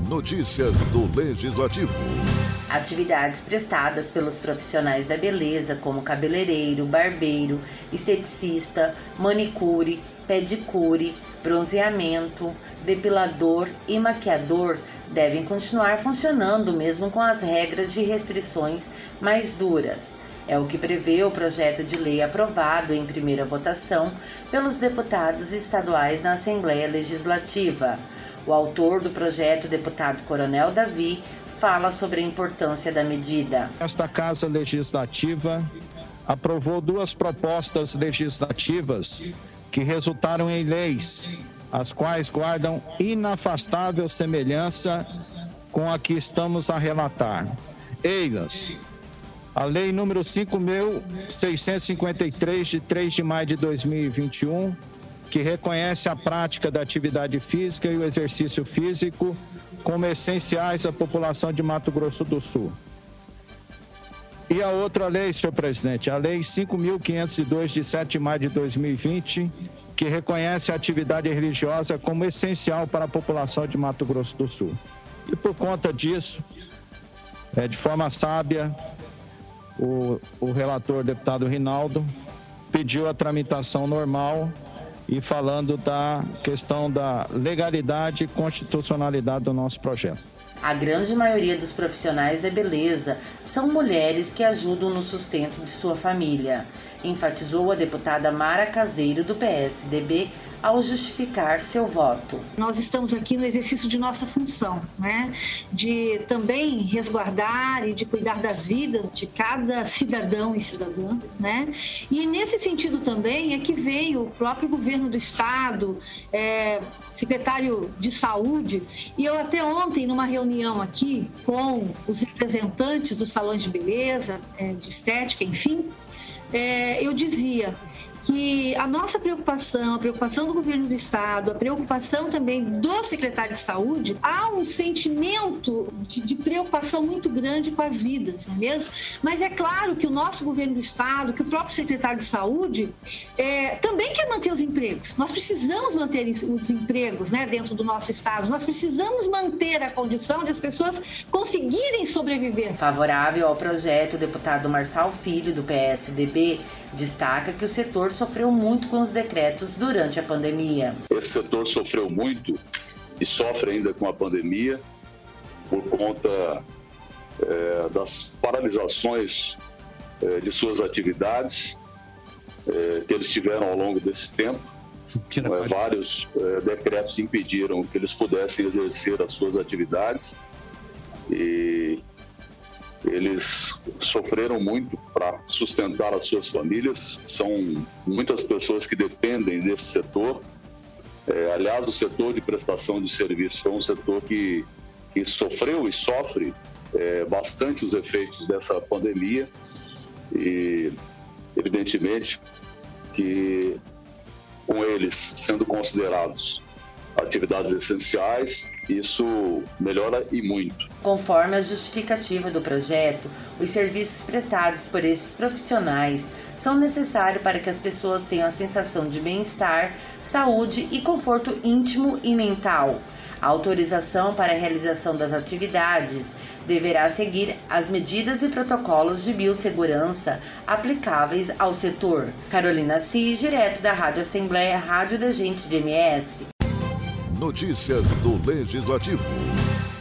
Notícias do Legislativo. Atividades prestadas pelos profissionais da beleza, como cabeleireiro, barbeiro, esteticista, manicure, pedicure, bronzeamento, depilador e maquiador, devem continuar funcionando mesmo com as regras de restrições mais duras. É o que prevê o projeto de lei aprovado em primeira votação pelos deputados estaduais na Assembleia Legislativa. O autor do projeto, deputado Coronel Davi, fala sobre a importância da medida. Esta Casa Legislativa aprovou 2 propostas legislativas que resultaram em leis, as quais guardam inafastável semelhança com a que estamos a relatar. Eis a Lei número 5.653, de 3 de maio de 2021, que reconhece a prática da atividade física e o exercício físico como essenciais à população de Mato Grosso do Sul. E a outra lei, senhor presidente, a Lei 5.502, de 7 de maio de 2020, que reconhece a atividade religiosa como essencial para a população de Mato Grosso do Sul. E por conta disso, de forma sábia, o relator, deputado Rinaldo, pediu a tramitação normal e falando da questão da legalidade e constitucionalidade do nosso projeto. A grande maioria dos profissionais da beleza são mulheres que ajudam no sustento de sua família, enfatizou a deputada Mara Caseiro, do PSDB, ao justificar seu voto. Nós estamos aqui no exercício de nossa função, né? De também resguardar e de cuidar das vidas de cada cidadão e cidadã, né? E nesse sentido também é que veio o próprio governo do estado, secretário de saúde, e eu até ontem, numa reunião aqui com os representantes dos salões de beleza, de estética, enfim, eu dizia que a nossa preocupação, a preocupação do governo do estado, a preocupação também do secretário de saúde, há um sentimento de preocupação muito grande com as vidas, não é mesmo? Mas é claro que o nosso governo do estado, que o próprio secretário de saúde também quer manter os empregos. Nós precisamos manter os empregos, né, dentro do nosso estado. Nós precisamos manter a condição de as pessoas conseguirem sobreviver. Favorável ao projeto, o deputado Marçal Filho, do PSDB, destaca que o setor sofreu muito com os decretos durante a pandemia. Esse setor sofreu muito e sofre ainda com a pandemia por conta das paralisações de suas atividades que eles tiveram ao longo desse tempo. Vários decretos impediram que eles pudessem exercer as suas atividades e eles sofreram muito para sustentar as suas famílias. São muitas pessoas que dependem desse setor. Aliás, o setor de prestação de serviços foi um setor que sofreu e sofre bastante os efeitos dessa pandemia. E, evidentemente, que com eles sendo considerados atividades essenciais, isso melhora e muito. Conforme a justificativa do projeto, os serviços prestados por esses profissionais são necessários para que as pessoas tenham a sensação de bem-estar, saúde e conforto íntimo e mental. A autorização para a realização das atividades deverá seguir as medidas e protocolos de biossegurança aplicáveis ao setor. Carolina Cis, direto da Rádio Assembleia, Rádio da Gente de MS. Notícias do Legislativo.